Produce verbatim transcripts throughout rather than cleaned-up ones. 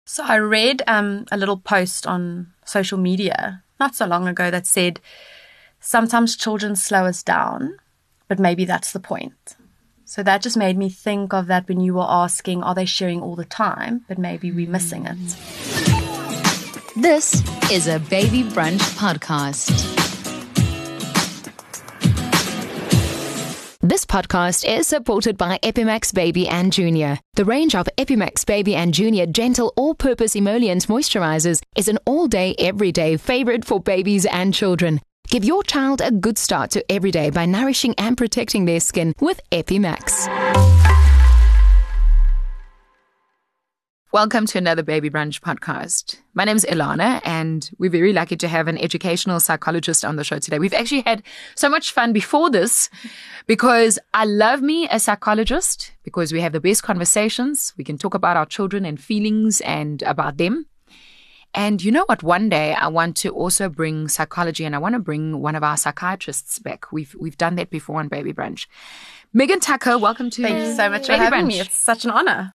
So I read um, a little post on social media not so long ago that said, sometimes children slow us down, but maybe that's the point. So that just made me think of that when you were asking, are they sharing all the time? But maybe we're missing it. This is a Baby Brunch podcast. This podcast is supported by Epimax Baby and Junior. The range of Epimax Baby and Junior gentle all-purpose emollient moisturizers is an all-day, everyday favorite for babies and children. Give your child a good start to every day by nourishing and protecting their skin with Epimax. Welcome to another Baby Brunch podcast. My name is Ilana, and we're very lucky to have an educational psychologist on the show today. We've actually had so much fun before this because I love me a psychologist because we have the best conversations. We can talk about our children and feelings and about them. And you know what? One day I want to also bring psychology, and I want to bring one of our psychiatrists back. We've we've done that before on Baby Brunch. Megan Tucker, welcome to Thank you so much for Baby having Brunch. me. It's such an honor.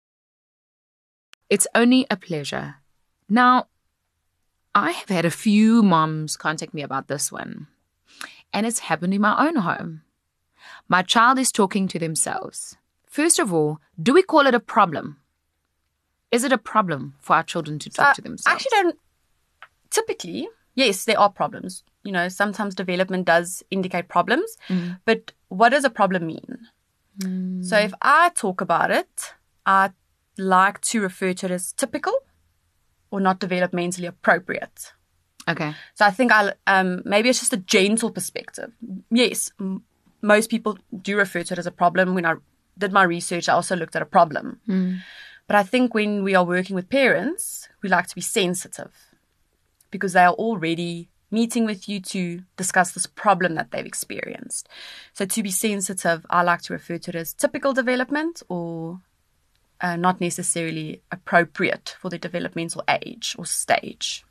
It's only a pleasure. Now, I have had a few moms contact me about this one, and it's happened in my own home. My child is talking to themselves. First of all, do we call it a problem? Is it a problem for our children to talk So to themselves? I actually don't. Typically, yes, there are problems. You know, sometimes development does indicate problems, Mm. but what does a problem mean? Mm. So if I talk about it, I like to refer to it as typical or not developmentally appropriate. Okay. So I think I um, maybe it's just a gentle perspective. Yes, m- most people do refer to it as a problem. When I did my research, I also looked at a problem. Mm. But I think when we are working with parents, we like to be sensitive because they are already meeting with you to discuss this problem that they've experienced. So to be sensitive, I like to refer to it as typical development or uh, not necessarily appropriate for the developmental age or stage.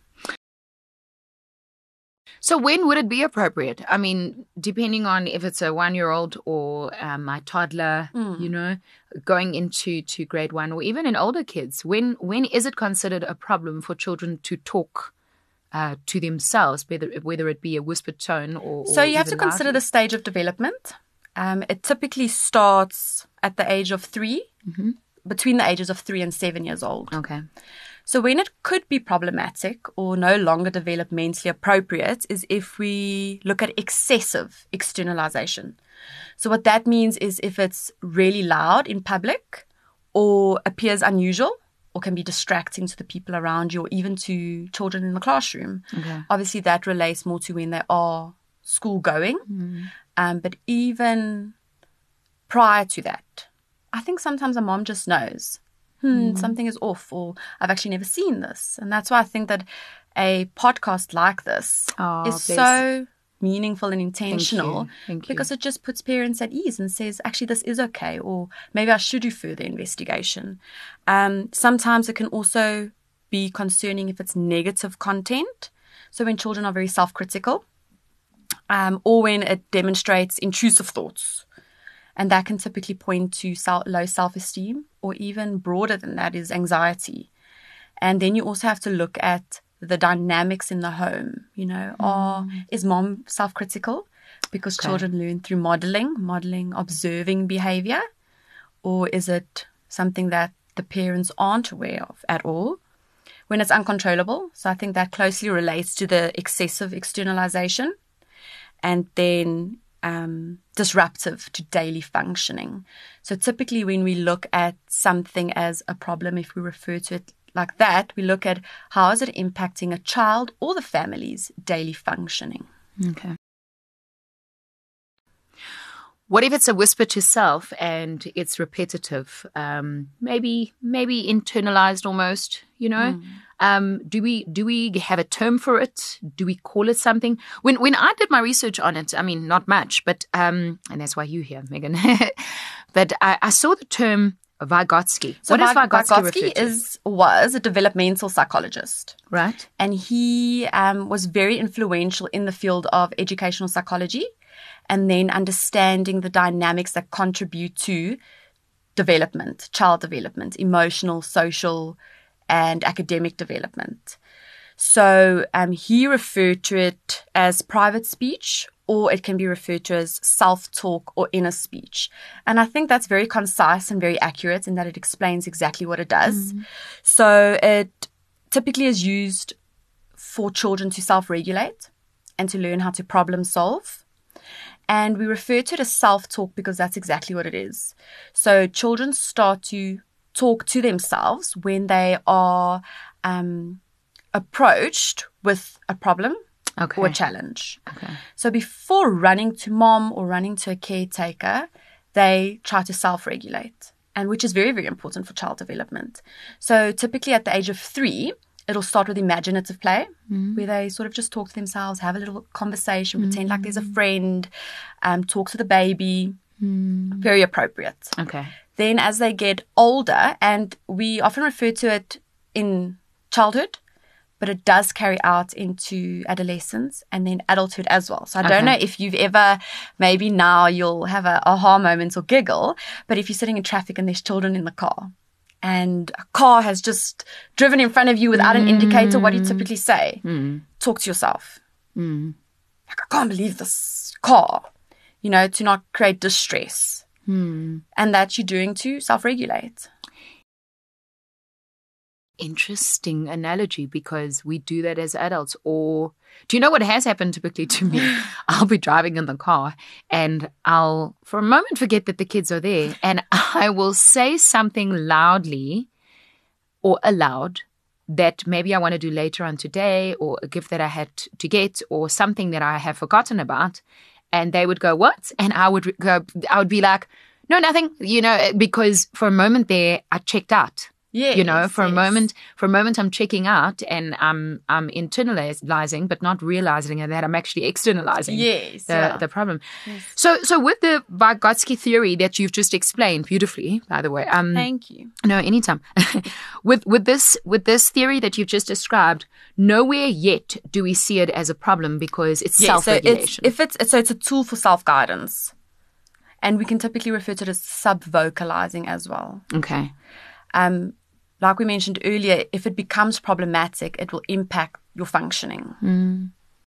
So when would it be appropriate? I mean, depending on if it's a one-year-old or um, my toddler, Mm. you know, going into to grade one or even in older kids, when when is it considered a problem for children to talk uh, to themselves, whether whether it be a whispered tone or, So or you have to even consider loudly? the stage of development. Um, it typically starts at the age of three, Mhm. between the ages of three and seven years old. Okay. So when it could be problematic or no longer developmentally appropriate is if we look at excessive externalization. So what that means is if it's really loud in public or appears unusual or can be distracting to the people around you or even to children in the classroom. Okay. Obviously that relates more to when they are school going. Mm. Um, but even prior to that, I think sometimes a mom just knows, hmm, something is off, or I've actually never seen this. And that's why I think that a podcast like this Oh, is bless. so meaningful and intentional Thank you. Thank you. because it just puts parents at ease and says, actually, this is okay, or maybe I should do further investigation. Um, sometimes it can also be concerning if it's negative content. So when children are very self-critical, um, or when it demonstrates intrusive thoughts. And that can typically point to self, low self-esteem, or even broader than that is anxiety. And then you also have to look at the dynamics in the home. You know, are, is mom self-critical? Because Okay. children learn through modeling, modeling, observing behavior. Or is it something that the parents aren't aware of at all? When it's uncontrollable, so I think that closely relates to the excessive externalization. And then um, disruptive to daily functioning. So typically when we look at something as a problem, if we refer to it like that, we look at how is it impacting a child or the family's daily functioning. Okay. What if it's a whisper to self and it's repetitive? Um, maybe, maybe internalized almost, you know? Mm. Um, do we do we have a term for it? Do we call it something? When when I did my research on it, I mean, not much, but um, and that's why you're here, Megan. But I, I saw the term Vygotsky. So what does Vy- Vygotsky, refer Vygotsky to? is, was a developmental psychologist. Right. And he um, was very influential in the field of educational psychology and then understanding the dynamics that contribute to development, child development, emotional, social, and academic development. So um, he referred to it as private speech, or it can be referred to as self-talk or inner speech. And I think that's very concise and very accurate in that it explains exactly what it does. Mm. So it typically is used for children to self-regulate and to learn how to problem solve. And we refer to it as self-talk because that's exactly what it is. So children start to talk to themselves when they are um, approached with a problem okay. or a challenge. Okay. So before running to mom or running to a caretaker, they try to self-regulate, and which is very, very important for child development. So typically at the age of three, it'll start with imaginative play, mm. where they sort of just talk to themselves, have a little conversation, mm. pretend like there's a friend, um, talk to the baby. Mm. Very appropriate. Okay. Then as they get older, and we often refer to it in childhood, but it does carry out into adolescence and then adulthood as well. So I okay. don't know if you've ever, maybe now you'll have a aha moment or giggle, but if you're sitting in traffic and there's children in the car, and a car has just driven in front of you without mm. an indicator, what do you typically say? Mm. Talk to yourself. Mm. Like, I can't believe this car, you know, to not create distress. Mm. And that you're doing to self-regulate. Interesting analogy, because we do that as adults. Or do you know what has happened typically to me? I'll be driving in the car and I'll for a moment forget that the kids are there, and I will say something loudly or aloud that maybe I want to do later on today, or a gift that I had to get, or something that I have forgotten about, and they would go, what? And I would go, I would be like, no, nothing, you know, because for a moment there I checked out. Yes, you know, for yes. a moment, for a moment, I'm checking out and I'm I'm internalizing, but not realizing that I'm actually externalizing yes, the, yeah. the problem. Yes. So, so with the Vygotsky theory that you've just explained beautifully, by the way, um, thank you. No, anytime. with with this with this theory that you've just described, nowhere yet do we see it as a problem because it's yes, self-regulation. So it's, if it's so, it's a tool for self-guidance, and we can typically refer to it as sub-vocalizing as well. Okay. Um. Like we mentioned earlier, if it becomes problematic, it will impact your functioning. Mm.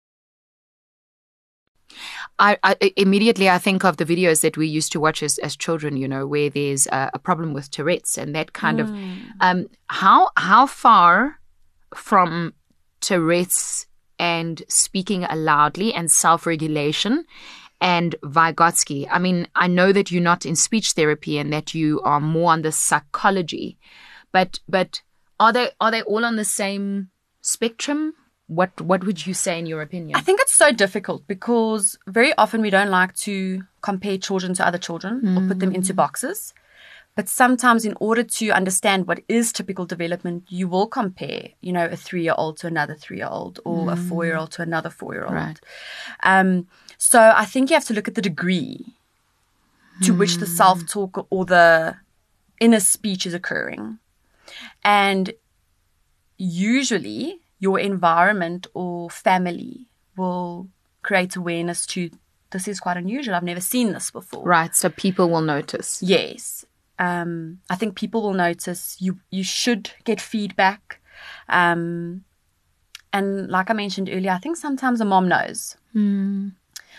I, I immediately I think of the videos that we used to watch as, as children, you know, where there's a, a problem with Tourette's and that kind mm. of um, how how far from Tourette's and speaking loudly and self-regulation and Vygotsky. I mean, I know that you're not in speech therapy and that you are more on the psychology. But but are they are they all on the same spectrum? What what would you say in your opinion? I think it's so difficult because very often we don't like to compare children to other children mm. or put them into boxes. But sometimes in order to understand what is typical development, you will compare, you know, a three-year-old to another three-year-old or mm. a four-year-old to another four-year-old. Right. Um, so I think you have to look at the degree to mm. which the self-talk or the inner speech is occurring. And usually your environment or family will create awareness to, this is quite unusual. I've never seen this before. Right. So people will notice. Yes. Um, I think people will notice. You you should get feedback. Um, and like I mentioned earlier, I think sometimes a mom knows. Mm.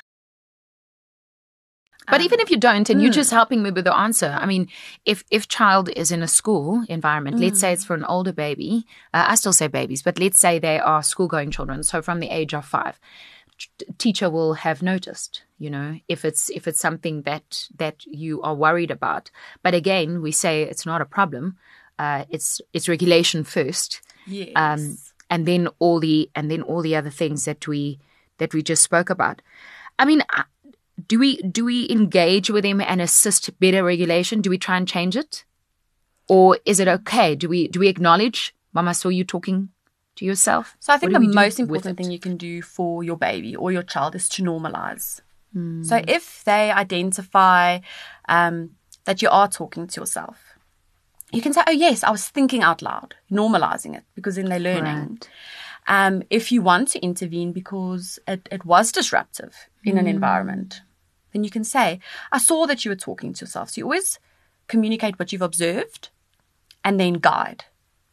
But um, even if you don't, and mm. you're just helping me with the answer, I mean, if if child is in a school environment, mm. let's say it's for an older baby, uh, I still say babies, but let's say they are school-going children, so from the age of five, t- teacher will have noticed, you know, if it's if it's something that that you are worried about. But again, we say it's not a problem. Uh, it's it's regulation first, yes, um, and then all the and then all the other things that we that we just spoke about. I mean. I, Do we do we engage with them and assist better regulation? Do we try and change it? Or is it okay? Do we do we acknowledge, Mama, saw you talking to yourself? So I think the most important thing you can do for your baby or your child is to normalize. Mm. So if they identify um, that you are talking to yourself, you can say, oh, yes, I was thinking out loud, normalizing it, because then they're learning. Right. Um, if you want to intervene because it, it was disruptive in mm. an environment, then you can say, I saw that you were talking to yourself. So you always communicate what you've observed and then guide.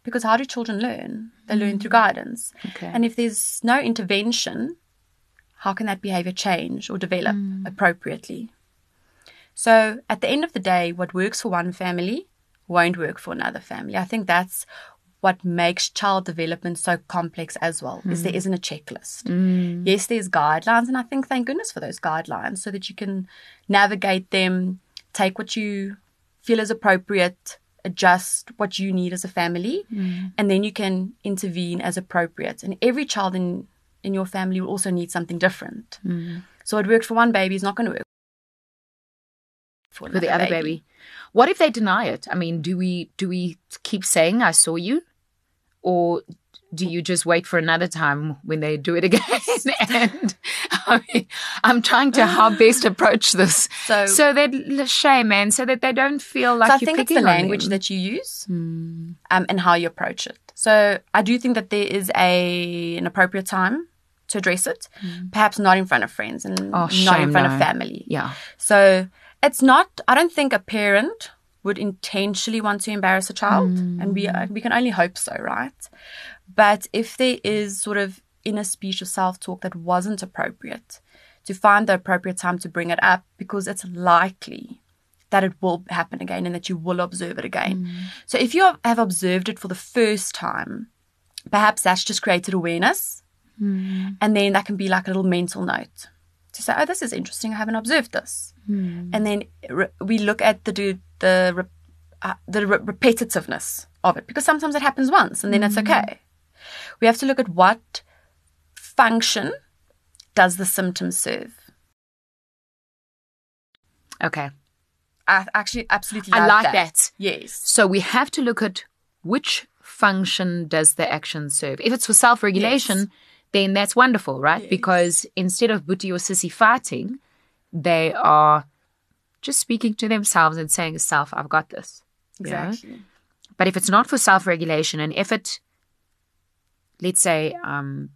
Because how do children learn? They mm. learn through guidance. Okay. And if there's no intervention, how can that behavior change or develop mm. appropriately? So at the end of the day, what works for one family won't work for another family. I think that's what makes child development so complex as well, mm. is there isn't a checklist. Mm. Yes, there's guidelines, and I think thank goodness for those guidelines so that you can navigate them, take what you feel is appropriate, adjust what you need as a family, mm. and then you can intervene as appropriate. And every child in, in your family will also need something different. Mm. So what works for one baby is not going to work for, for the other baby. baby. What if they deny it? I mean, do we do we keep saying, I saw you? Or do you just wait for another time when they do it again? And I mean, I'm trying to how best approach this. So, so that shame, man, so that they don't feel like so I you're think it's picking the on language them. that you use mm. um, and how you approach it. So I do think that there is a an appropriate time to address it, mm. perhaps not in front of friends and oh, not shame, in front no. of family. Yeah. So it's not, I don't think a parent would intentionally want to embarrass a child, mm. and we we can only hope so, right? But if there is sort of inner speech or self-talk that wasn't appropriate, to find the appropriate time to bring it up, because it's likely that it will happen again and that you will observe it again. Mm. So if you have observed it for the first time, perhaps that's just created awareness, mm. and then that can be like a little mental note to say, oh, this is interesting, I haven't observed this. Mm. And then re- we look at the the re- uh, the re- repetitiveness of it, because sometimes it happens once and then mm. it's okay. We have to look at what function does the symptom serve. Okay. I actually absolutely I love like that. that. Yes. So we have to look at which function does the action serve. If it's for self-regulation, yes. then that's wonderful, right? Yes. Because instead of Boetie or Sissy fighting, they are just speaking to themselves and saying, self, I've got this. Exactly. You know? But if it's not for self-regulation, and if it, let's say, um,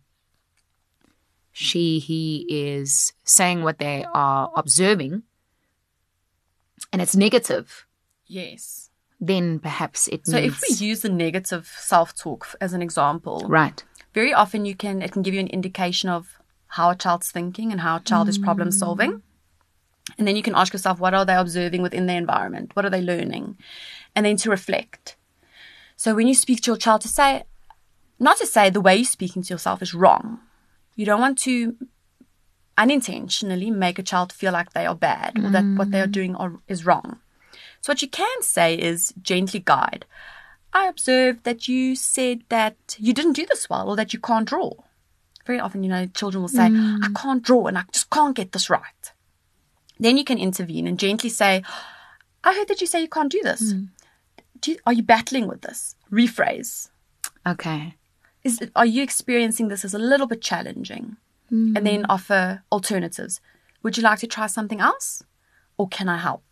she, he is saying what they are observing, and it's negative, yes, then perhaps it so needs... if we use the negative self-talk as an example, right, very often you can it can give you an indication of how a child's thinking and how a child mm. is problem solving. And then you can ask yourself, what are they observing within their environment? What are they learning? And then to reflect. So when you speak to your child, to say, not to say the way you're speaking to yourself is wrong. You don't want to unintentionally make a child feel like they are bad or that what they are doing are, is wrong. So what you can say is gently guide. I observed that you said that you didn't do this well, or that you can't draw. Very often, you know, children will say, mm. I can't draw and I just can't get this right. Then you can intervene and gently say, I heard that you say you can't do this. Mm. Do you, are you battling with this? Rephrase. Okay. Is it, are you experiencing this as a little bit challenging? Mm. And then offer alternatives. Would you like to try something else? Or can I help?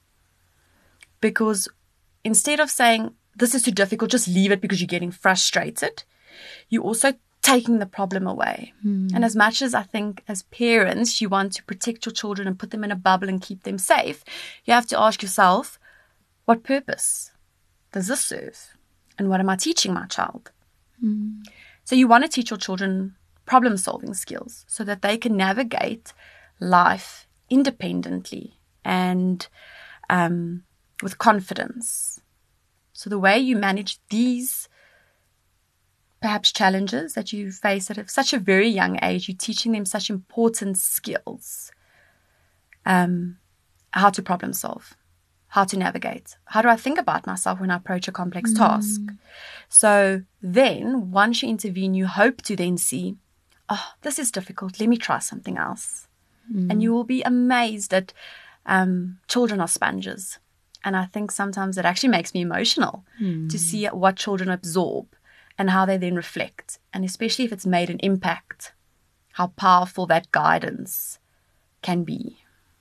Because instead of saying, this is too difficult, just leave it because you're getting frustrated, you're also taking the problem away. Mm. And as much as I think as parents, you want to protect your children and put them in a bubble and keep them safe, you have to ask yourself, what purpose does this serve? And what am I teaching my child? Mm. So you want to teach your children problem-solving skills so that they can navigate life independently and um, with confidence. So the way you manage these perhaps challenges that you face at such a very young age, you're teaching them such important skills. Um, how to problem solve, how to navigate. How do I think about myself when I approach a complex mm. task? So then, once you intervene, you hope to then see, oh, this is difficult. Let me try something else. Mm. And you will be amazed that um, children are sponges. And I think sometimes it actually makes me emotional mm. to see what children absorb and how they then reflect. And especially if it's made an impact, how powerful that guidance can be.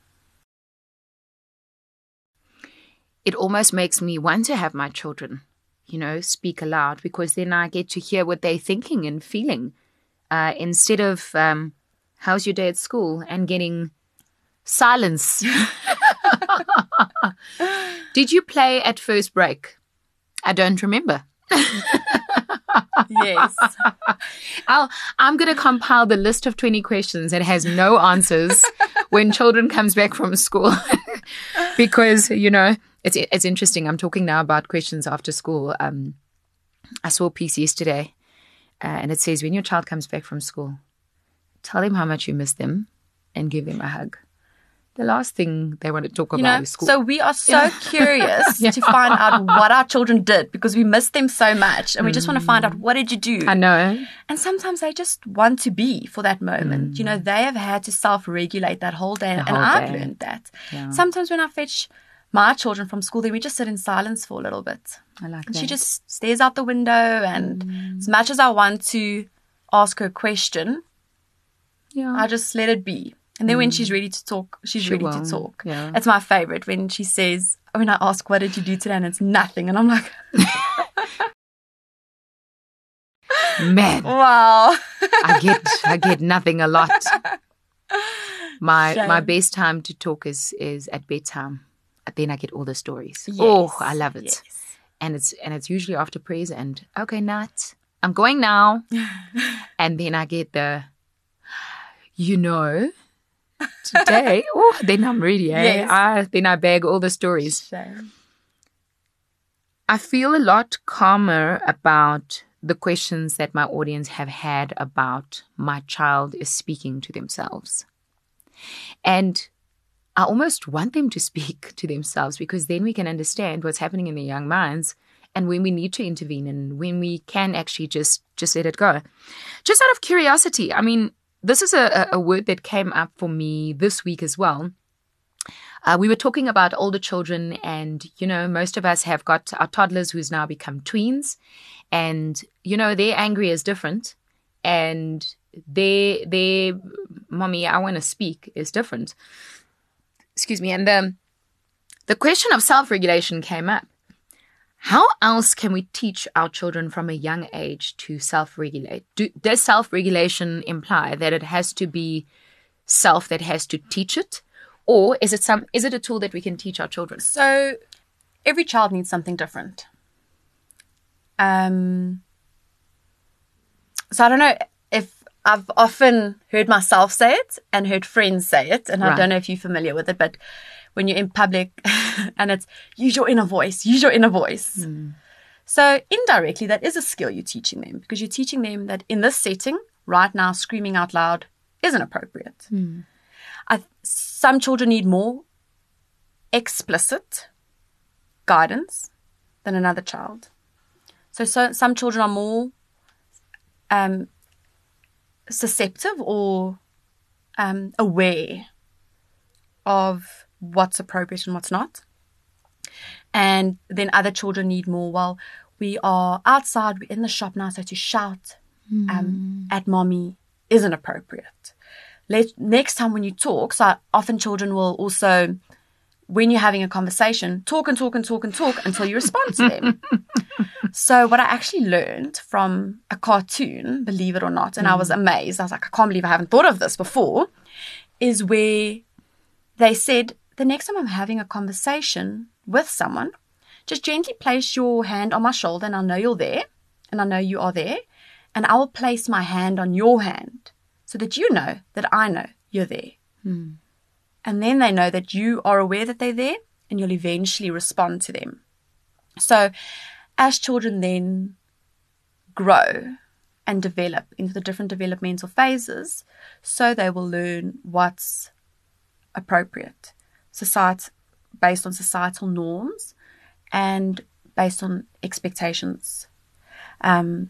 It almost makes me want to have my children, you know, speak aloud, because then I get to hear what they're thinking and feeling uh, instead of, um, how's your day at school? And getting silence. Did you play at first break? I don't remember. Yes. I'll, I'm going to compile the list of twenty questions that has no answers when children comes back from school. Because, you know, it's it's interesting. I'm talking now about questions after school. Um, I saw a piece yesterday uh, and it says, when your child comes back from school, tell them how much you miss them and give them a hug. The last thing they want to talk You about know, is school. so we are so curious Yeah. to find out what our children did because we miss them so much and we just want to find out, what did you do? I know. And sometimes they just want to be for that moment. You know, they have had to self-regulate that whole day. The and whole I've day. learned that. Yeah. Sometimes when I fetch my children from school, then we just sit in silence for a little bit. I like And that. she just stares out the window. And as much as I want to ask her a question, yeah. I just let it be. And then when she's ready to talk, she's She ready will, to talk. yeah. It's my favorite when she says, when I ask, what did you do today? And it's nothing. And I'm like, Man, wow. I get I get nothing a lot. My Shame. my best time to talk is is at bedtime. Then I get all the stories. Yes, Oh, I love it. yes. And it's and it's usually after prayers and okay, Nat, I'm going now. And then I get the, you know, today. Oh, then I'm ready. Eh? Yes. I, then I bag all the stories. Shame. I feel a lot calmer about the questions that my audience have had about my child is speaking to themselves. And I almost want them to speak to themselves because then we can understand what's happening in their young minds and when we need to intervene and when we can actually just, just let it go. Just out of curiosity, I mean, this is a, a word that came up for me this week as well. Uh, we were talking about older children and, you know, most of us have got our toddlers who's now become tweens and, you know, their angry is different and their, their mommy, I want to speak is different. Excuse me. And the, the question of self-regulation came up. How else can we teach our children from a young age to self-regulate? Do, does self-regulation imply that it has to be self that has to teach it? Or is it some? Is it a tool that we can teach our children? So every child needs something different. Um, so I don't know if I've often heard myself say it and heard friends say it, and I Right. don't know if you're familiar with it, but when you're in public and it's use your inner voice, use your inner voice. So indirectly, that is a skill you're teaching them because you're teaching them that in this setting, right now, screaming out loud isn't appropriate. I, some children need more explicit guidance than another child. So, so some children are more um, susceptible or um, aware of what's appropriate and what's not. And then other children need more, well, we are outside, we're in the shop now, so to shout um, at mommy isn't appropriate. Let, next time when you talk, so often children will also, when you're having a conversation, talk and talk and talk and talk until you respond to them. So what I actually learned from a cartoon, believe it or not, and I was amazed. I was like, I can't believe I haven't thought of this before, is where they said, the next time I'm having a conversation with someone, just gently place your hand on my shoulder and I'll know you're there and I know you are there. And I will place my hand on your hand so that you know that I know you're there. Hmm. And then they know that you are aware that they're there and you'll eventually respond to them. So as children then grow and develop into the different developmental phases, so they will learn what's appropriate, society, based on societal norms and based on expectations. Um,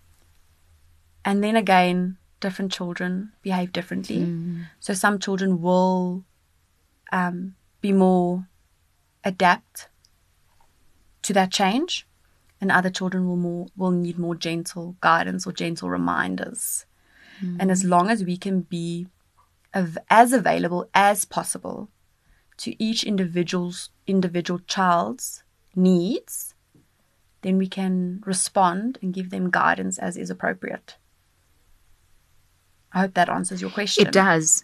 and then again, different children behave differently. Mm. So some children will um, be more adapt to that change, and other children will more will need more gentle guidance or gentle reminders. Mm. And as long as we can be av- as available as possible to each individual's individual child's needs, then we can respond and give them guidance as is appropriate. I hope that answers your question. It does.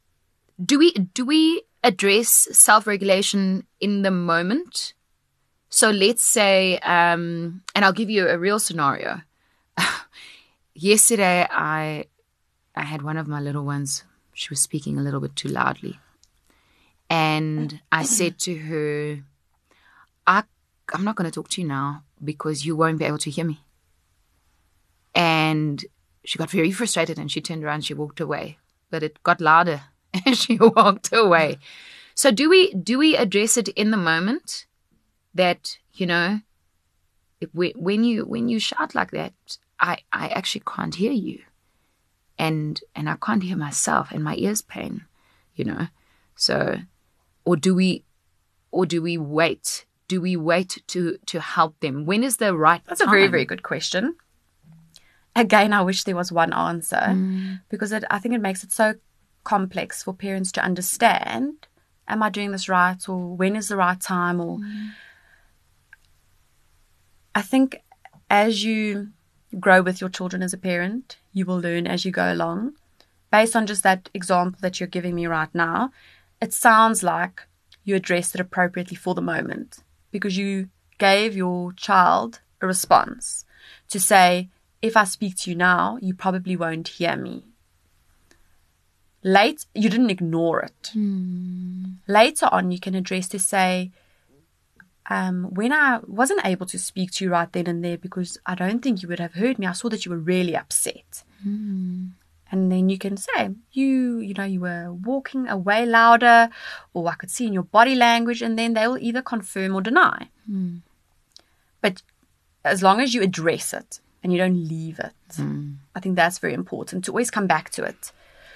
Do we do we address self-regulation in the moment? So let's say, um, and I'll give you a real scenario. Yesterday, I I had one of my little ones. She was speaking a little bit too loudly. And I said to her, I, I'm not going to talk to you now because you won't be able to hear me. And she got very frustrated and she turned around and she walked away. But it got louder and she walked away. So do we do we address it in the moment that, you know, if we, when you when you shout like that, I, I actually can't hear you. And and I can't hear myself and my ears pain, you know. So or do we or do we wait? Do we wait to to help them? When is the right That's time? a very, very good question. Again, I wish there was one answer mm. because it, I think it makes it so complex for parents to understand, am I doing this right, or when is the right time? Or mm. I think as you grow with your children as a parent, you will learn as you go along. Based on just that example that you're giving me right now, it sounds like you addressed it appropriately for the moment because you gave your child a response to say, if I speak to you now, you probably won't hear me. Late, you didn't ignore it. Mm. Later on, you can address to say, um, when I wasn't able to speak to you right then and there because I don't think you would have heard me, I saw that you were really upset. Mm. And then you can say, you, you know, you were walking away louder, or I could see in your body language, and then they will either confirm or deny. Mm. But as long as you address it and you don't leave it, mm. I think that's very important to always come back to it.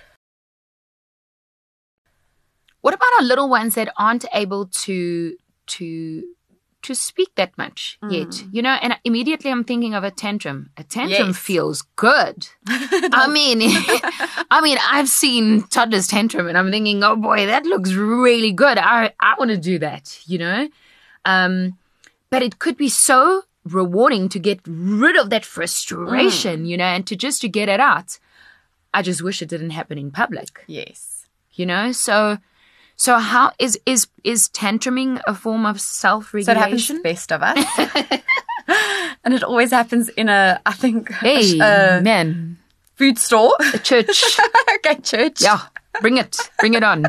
What about our little ones that aren't able to to to speak that much mm. yet? You know, and immediately I'm thinking of a tantrum. A tantrum yes. feels good. I mean, I mean, I've seen toddlers tantrum, and I'm thinking, oh boy, that looks really good. I I want to do that. You know, um, but it could be so rewarding to get rid of that frustration. Mm. You know, and to just to get it out. I just wish it didn't happen in public. Yes, you know, so. So how is is is tantruming a form of self-regulation? So it happens to the best of us. And it always happens in a, I think, hey, a man. food store. A church. Okay, church. Yeah, bring it. Bring it on.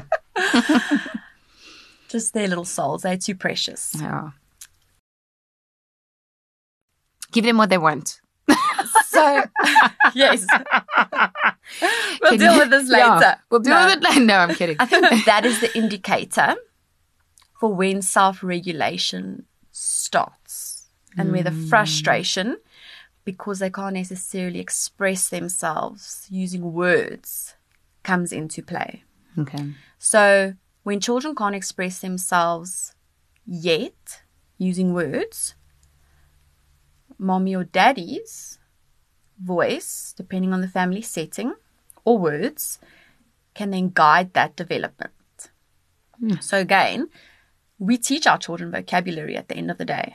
Just their little souls. They're too precious. Yeah. Give them what they want. So, yes. We'll Can deal you, with this later. Yeah, we'll deal no. with it later. No, I'm kidding. I think that, that is the indicator for when self-regulation starts and mm. where the frustration, because they can't necessarily express themselves using words, comes into play. Okay. So when children can't express themselves yet using words, mommy or daddy's voice, depending on the family setting, or words, can then guide that development. Mm. So again, we teach our children vocabulary at the end of the day.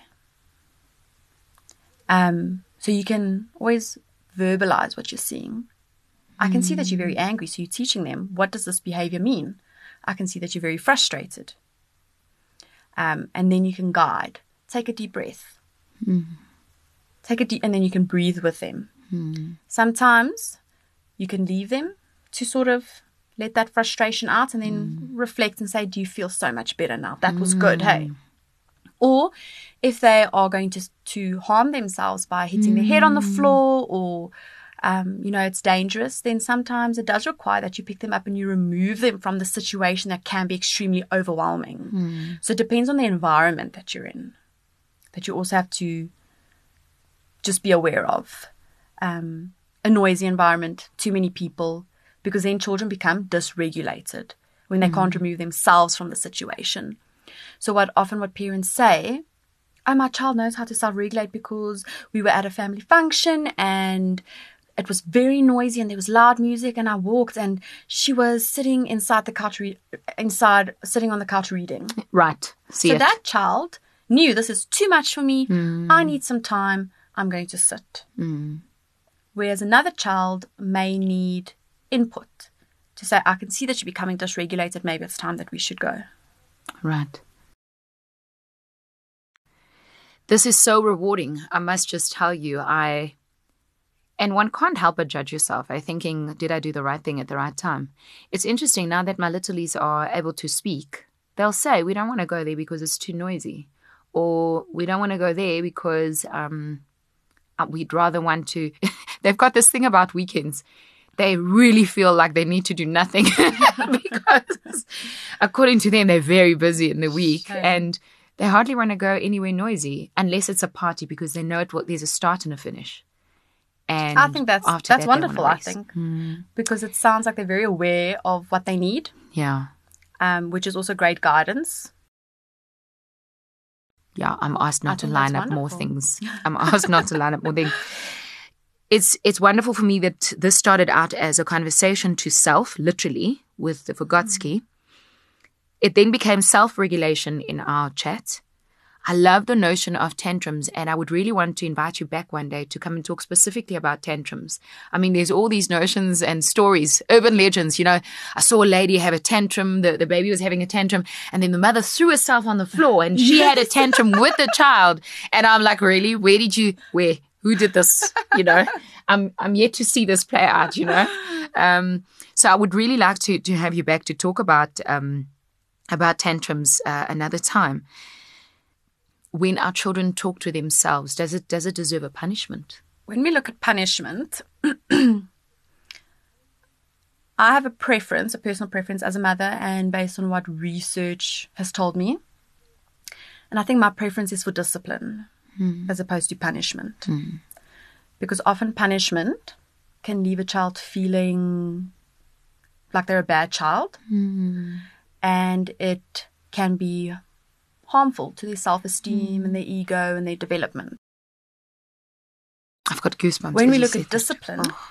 Um, so you can always verbalize what you're seeing. I can mm. see that you're very angry, so you're teaching them, what does this behavior mean? I can see that you're very frustrated. Um, and then you can guide. Take a deep breath. Mm. Take a deep, and then you can breathe with them. Mm. Sometimes you can leave them to sort of let that frustration out and then mm. reflect and say, do you feel so much better now? That was mm. good, hey? Or if they are going to to harm themselves by hitting mm. their head on the floor, or, um, you know, it's dangerous, then sometimes it does require that you pick them up and you remove them from the situation that can be extremely overwhelming. Mm. So it depends on the environment that you're in, that you also have to just be aware of. Um, a noisy environment, too many people, because then children become dysregulated when they mm. can't remove themselves from the situation. So what often what parents say, oh, my child knows how to self-regulate because we were at a family function and it was very noisy and there was loud music, and I walked and she was sitting inside the couch, re- inside sitting on the couch reading. Right. See so it. that child knew, this is too much for me. Mm. I need some time. I'm going to sit. Mm. Whereas another child may need input to say, I can see that you're becoming dysregulated. Maybe it's time that we should go. Right. This is so rewarding. I must just tell you, I, and one can't help but judge yourself. I'm thinking, did I do the right thing at the right time? It's interesting now that my littlies are able to speak. They'll say, we don't want to go there because it's too noisy. Or we don't want to go there because um, we'd rather want to. They've got this thing about weekends. They really feel like they need to do nothing because according to them, they're very busy in the week. Sure. And they hardly want to go anywhere noisy unless it's a party because they know it will, there's a start and a finish. And I think that's that's that, wonderful, I think, mm. because it sounds like they're very aware of what they need. Yeah. Um, which is also great guidance. Yeah, I'm asked not to line up more things. I'm asked not to line up more things. It's it's wonderful for me that this started out as a conversation to self, literally, with the Vygotsky. Mm. It then became self-regulation in our chat. I love the notion of tantrums, and I would really want to invite you back one day to come and talk specifically about tantrums. I mean, there's all these notions and stories, urban legends. You know, I saw a lady have a tantrum, the, the baby was having a tantrum, and then the mother threw herself on the floor, and she had a tantrum with the child. And I'm like, really? Where did you, where, who did this? You know, I'm I'm yet to see this play out, you know. Um, so I would really like to to have you back to talk about, um, about tantrums uh, another time. When our children talk to themselves, does it does it deserve a punishment? When we look at punishment, I have a preference, a personal preference as a mother, and based on what research has told me. And I think my preference is for discipline mm. as opposed to punishment. Mm. Because often punishment can leave a child feeling like they're a bad child. Mm. And it can be harmful to their self-esteem mm. and their ego and their development. I've got goosebumps. When we look at discipline, oh.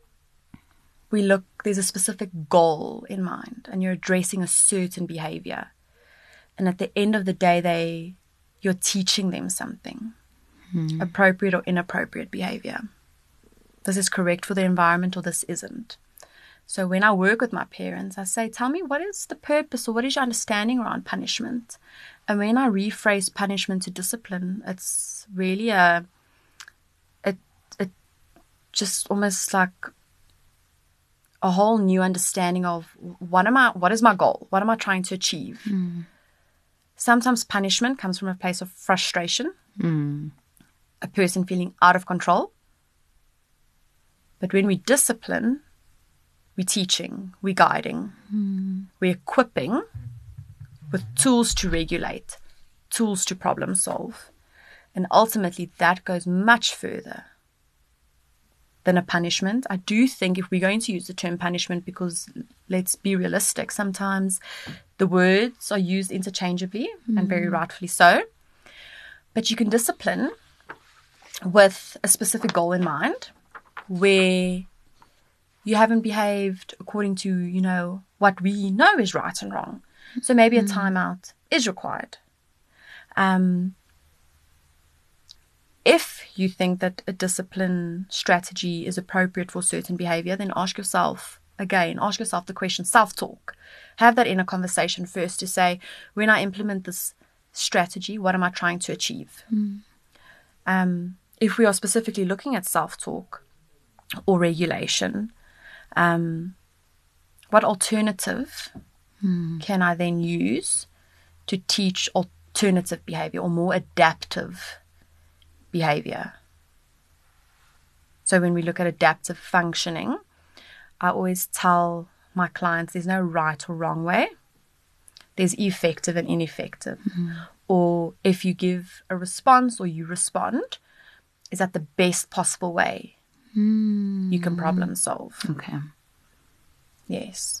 we look, there's a specific goal in mind and you're addressing a certain behavior. And at the end of the day, they, you're teaching them something, mm. appropriate or inappropriate behavior. This is correct for the environment or this isn't. So when I work with my parents, I say, tell me, what is the purpose or what is your understanding around punishment? And when I rephrase punishment to discipline, it's really a, it, it just almost like a whole new understanding of what am I, what is my goal? What am I trying to achieve? Mm. Sometimes punishment comes from a place of frustration, mm. a person feeling out of control. But when we discipline, we're teaching, we're guiding, mm. we're equipping with tools to regulate, tools to problem solve. And ultimately, that goes much further than a punishment. I do think if we're going to use the term punishment, because let's be realistic, sometimes the words are used interchangeably mm. and very rightfully so. But you can discipline with a specific goal in mind where you haven't behaved according to, you know, what we know is right and wrong. So maybe mm. a timeout is required. Um, if you think that a discipline strategy is appropriate for certain behavior, then ask yourself, again, ask yourself the question, self-talk. Have that inner conversation first to say, when I implement this strategy, what am I trying to achieve? Mm. Um, if we are specifically looking at self-talk or regulation, Um, what alternative hmm. can I then use to teach alternative behavior or more adaptive behavior? So when we look at adaptive functioning, I always tell my clients there's no right or wrong way. There's effective and ineffective. Mm-hmm. Or if you give a response or you respond, is that the best possible way mm. you can problem solve? Okay. Yes.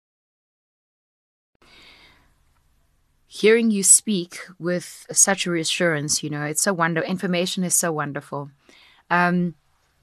Hearing you speak with such a reassurance, you know, it's so wonderful. Information is so wonderful. Um,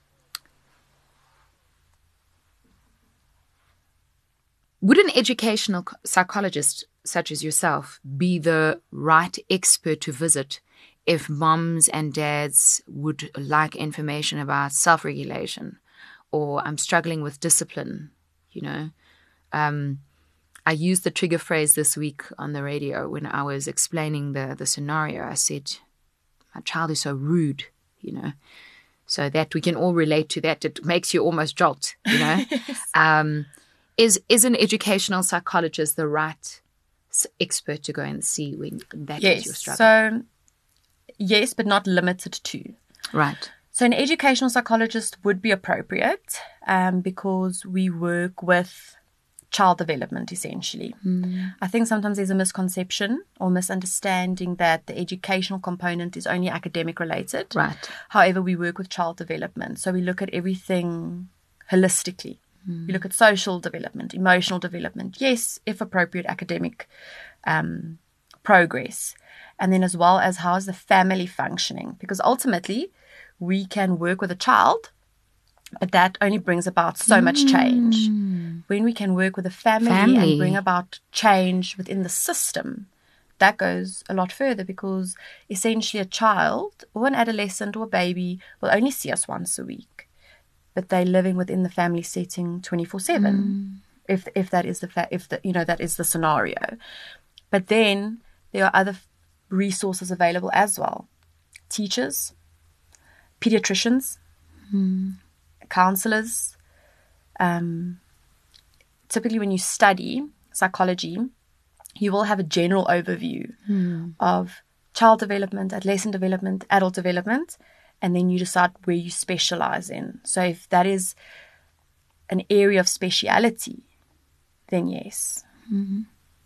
would an educational psychologist such as yourself be the right expert to visit if moms and dads would like information about self-regulation, or I'm struggling with discipline, you know? Um, I used the trigger phrase this week on the radio when I was explaining the, the scenario. I said, our child is so rude, you know. So that we can all relate to that. It makes you almost jolt, you know. Yes. Um, is is an educational psychologist the right expert to go and see when that yes. is your struggle? So, yes, but not limited to. Right. So an educational psychologist would be appropriate um, because we work with child development, essentially. Mm. I think sometimes there's a misconception or misunderstanding that the educational component is only academic related. Right. However, we work with child development. So we look at everything holistically. Mm. We look at social development, emotional development. Yes, if appropriate, academic um, progress. And then as well as how is the family functioning? Because ultimately, we can work with a child, but that only brings about so mm. much change. When we can work with a family, family and bring about change within the system, that goes a lot further, because essentially a child or an adolescent or a baby will only see us once a week, but they're living within the family setting twenty-four seven. Mm. If if that is the fa- if the you know that is the scenario, but then there are other resources available as well: teachers, pediatricians, mm. counselors. Um, typically, when you study psychology, you will have a general overview mm. of child development, adolescent development, adult development, and then you decide where you specialize in. So if that is an area of speciality, then yes. Mm-hmm.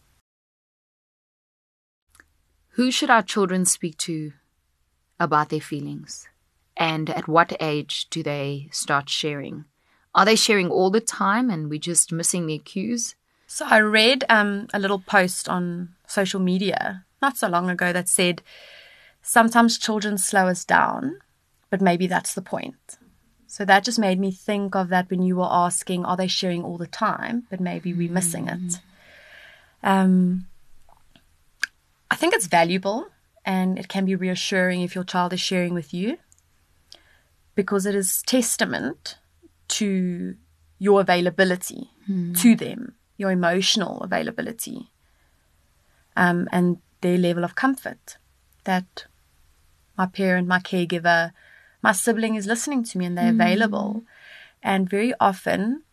Who should our children speak to about their feelings? And at what age do they start sharing? Are they sharing all the time and we're just missing their cues? So I read um, a little post on social media not so long ago that said, sometimes children slow us down, but maybe that's the point. So that just made me think of that when you were asking, are they sharing all the time? But maybe we're missing mm. it. Um, I think it's valuable and it can be reassuring if your child is sharing with you, because it is testament to your availability mm. to them, your emotional availability, um, and their level of comfort that my parent, my caregiver, my sibling is listening to me and they're mm. available. And very often,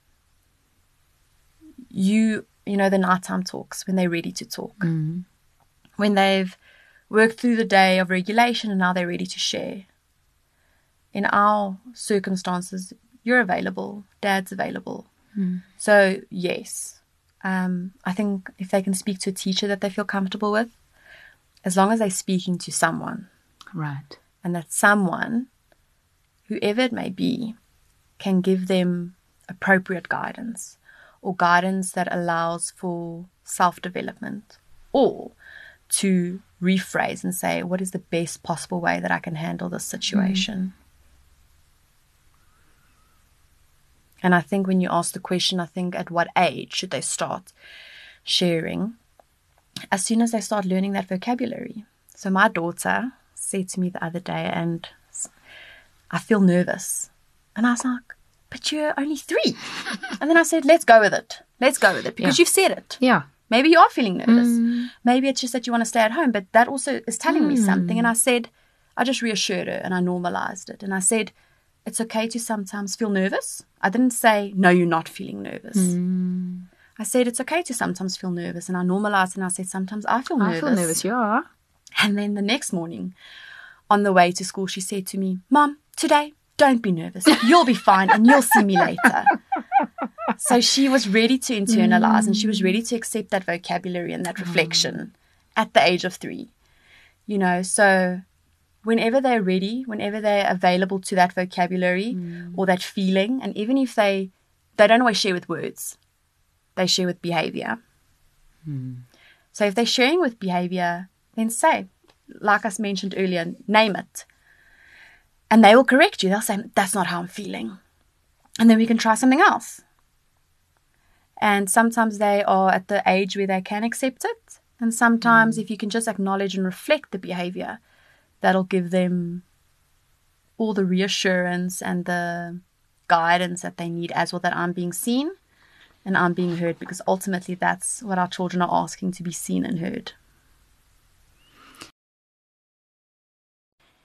you you know, the nighttime talks, when they're ready to talk, mm. when they've worked through the day of regulation and now they're ready to share. In our circumstances, you're available, dad's available. Mm. So, yes, um, I think if they can speak to a teacher that they feel comfortable with, as long as they're speaking to someone. Right. And that someone, whoever it may be, can give them appropriate guidance, or guidance that allows for self-development, or to rephrase and say, what is the best possible way that I can handle this situation? Mm. And I think when you ask the question, I think at what age should they start sharing? As soon as they start learning that vocabulary. So my daughter said to me the other day, and I feel nervous. And I was like, but you're only three. And then I said, let's go with it. Let's go with it, because yeah. you've said it. Yeah. Maybe you are feeling nervous. Mm. Maybe it's just that you want to stay at home, but that also is telling mm. me something. And I said, I just reassured her and I normalized it. And I said, it's okay to sometimes feel nervous. I didn't say, no, you're not feeling nervous. Mm. I said, it's okay to sometimes feel nervous. And I normalized and I said, sometimes I feel nervous. I feel nervous, yeah. And then the next morning, on the way to school, she said to me, Mom, today, don't be nervous. You'll be fine and you'll see me later. So she was ready to internalize mm. and she was ready to accept that vocabulary and that reflection oh. at the age of three. You know, so whenever they're ready, whenever they're available to that vocabulary mm. or that feeling, and even if they, they don't always share with words, they share with behavior. Mm. So if they're sharing with behavior, then say, like I mentioned earlier, name it. And they will correct you. They'll say, that's not how I'm feeling. And then we can try something else. And sometimes they are at the age where they can accept it. And sometimes mm. if you can just acknowledge and reflect the behavior, that'll give them all the reassurance and the guidance that they need, as well, that I'm being seen and I'm being heard, because ultimately that's what our children are asking, to be seen and heard.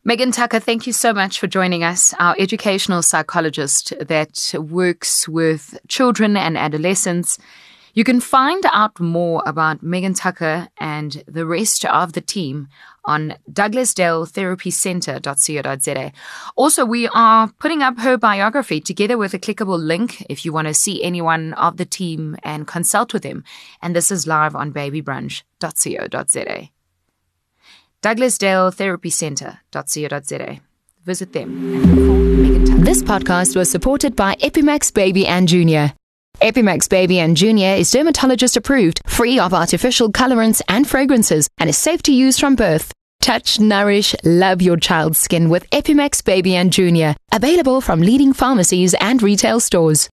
Megan Tucker, thank you so much for joining us, our educational psychologist that works with children and adolescents. You can find out more about Megan Tucker and the rest of the team on douglasdale therapy centre dot co dot za. Also, we are putting up her biography together with a clickable link if you want to see anyone of the team and consult with them. And this is live on baby brunch dot co dot za. douglasdale therapy centre dot co dot za. Visit them and look for Megan Tucker. This podcast was supported by Epimax Baby and Junior. Epimax Baby and Junior is dermatologist approved, free of artificial colorants and fragrances, and is safe to use from birth. Touch, nourish, love your child's skin with Epimax Baby and Junior. Available from leading pharmacies and retail stores.